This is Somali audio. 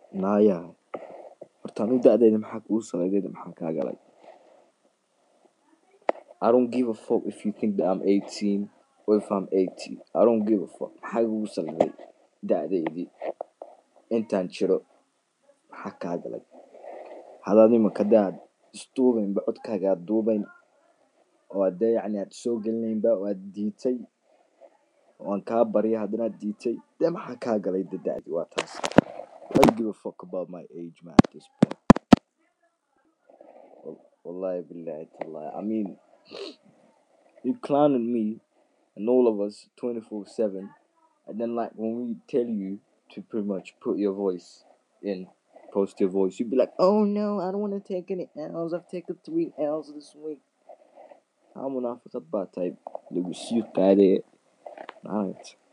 Naya, horta anu da'dayda maxaa kugu socdayda maxaa kaa galay? I don't give a fuck if you think that I'm 18 or if I'm 80. I don't give a fuck. Maxaa kugu socday da'daydii? Intaan jiro maxaa kaa galay? Hadaad imanka hadaad isduubaynba codkaaga aad duubayn oo hadee yacni aad soo gelinaynba oo aad diidtay oo aan kaa barya haddana aad diidtay dee maxaa kaa galay dee da'dii waa taas. I don't give a fuck about my age, man, at this point. Wallahi billahi tallahi. I mean, you clowning me and all of us 24/7, and then like when we tell you to pretty much put your voice in, post your voice, you'd be like, oh no, I don't want to take any L's. I've taken 3 L's this week. I'm gonna forget about type. Look, you got it. Alright.